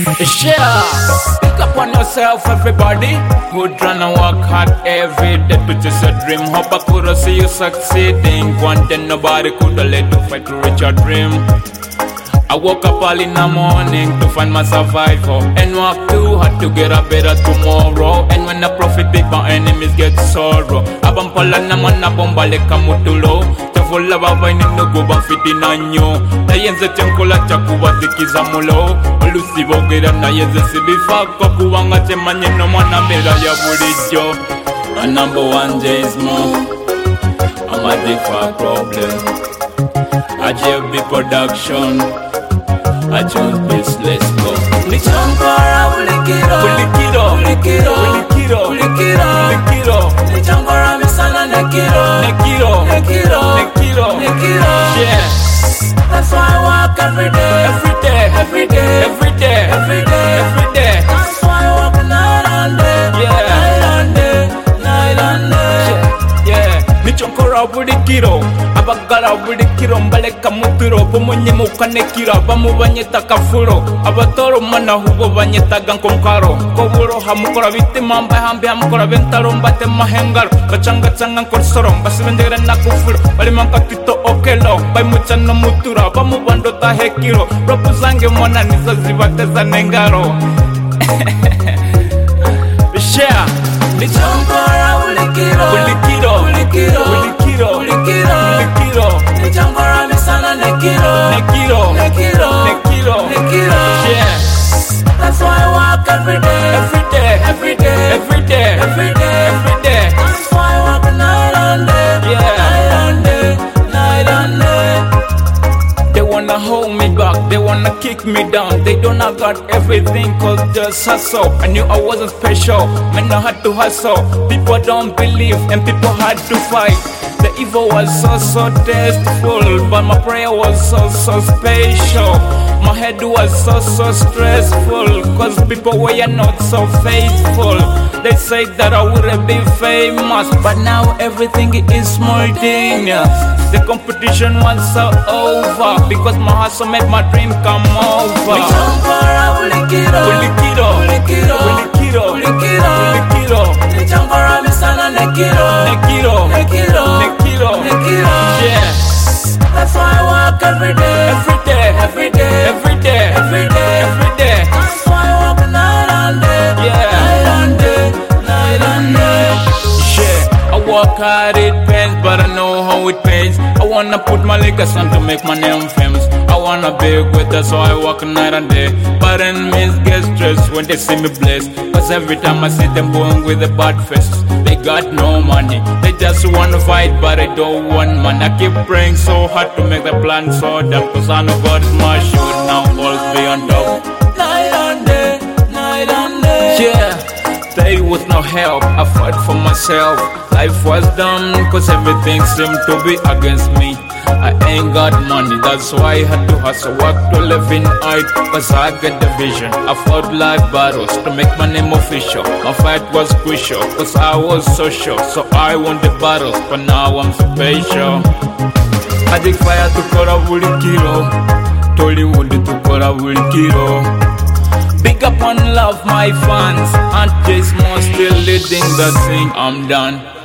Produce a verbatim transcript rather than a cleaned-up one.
Yeah, pick up on yourself, everybody. Good run and work hard every day to chase a dream. Hope I could see you succeeding. One day nobody could have let you fight to reach your dream. I woke up early in the morning to find my survival and work too hard to get a better tomorrow. And when I profit big, my enemies get sorrow. Abampala na mana bomba leka mutulo. Chafola baba inino goba fiti na nyo. Na yenze chenkola chakuba tikiza mulo. Olusibo gera na yenze sibifako kuwanga chemanye no mwana mera ya bulijo. My number one day is more. I'm a different problem. I J B production. I chose this, let's go. Nichangara ulikiro, Ulikiro, ulikiro, ulikiro, ulikiro, ulikiro. Nichangara misana nekiro, Nekiro, nekiro, nekiro, nekiro. yeah. That's why I walk every day, Every day, every day, every day, every day, every day. That's why I walk night and day, Yeah. night and day, night and day. Yeah, nichonkora bulikiro, abagala bulikiro mbaleka muturo, bumunye mukanekira, bamubanyeta kafulo, abatoro mana hubo banyetaga nkonkaro, koburo hamukora bitima mbaye hambi hamukora bentaro mbate mahengaro, bachanga changa nkorsoro, basibendera nakufulo, bali manka tito okelo, bay muchano mutura, bamubando tahekiro, ropu zange mwana nizo zibateza nengaro. Yeah. Nichangara ulikiro, Ulikiro, ulikiro, ulikiro, ulikiro, ulikiro, Nichangara misana nekiro, nekiro, nekiro, nekiro, nekiro. yeah. That's why I walk every day, Every day, every day, every day, every day, every day, That's why I walk night and day, Yeah. night and day, night and day. They wanna hold me back, they wanna kick me down. They don't have got everything cause just hustle. I knew I wasn't special, man I had to hustle. People don't believe and people had to fight. The evil was so so tasteful, but my prayer was so so special. My head was so so stressful, cause people were not so faithful. They said that I wouldn't be famous, but now everything is spontaneous. The competition was so over, because my hustle made my dream come over. Nichangara ulikiro, Ulikiro, ulikiro, ulikiro, ulikiro, ulikiro, Nichangara misana nekiro, nekiro, nekiro, nekiro, nekiro. yeah. That's why I walk every day, Every day, every day, every day, every day, every day, That's why I walk night and day, Yeah. night and day, night and day. yeah. I work hard, it pains, but I know how it pays. I wanna put my legacy on to make my name famous. I wanna be with her, so I work night and day. But enemies get stressed when they see me blessed, cause every time I see them going with a bad face, they got no money. They just wanna fight, but I don't want money. I keep praying so hard to make the plan so dark, cause I know God is my shield, now all's be on top. Night and day, night and day. Yeah, there was no help, I fought for myself. Life was done, cause everything seemed to be against me. I ain't got money, that's why I had to hustle, work to live in art, cause I get the vision. I fought life battles to make my name official. My fight was crucial, cause I was social, so I won the battles, but now I'm special. I dig fire to kora bulikiro, Tollywood to kora bulikiro. Big up on love, my fans, and this more still leading the thing. I'm done.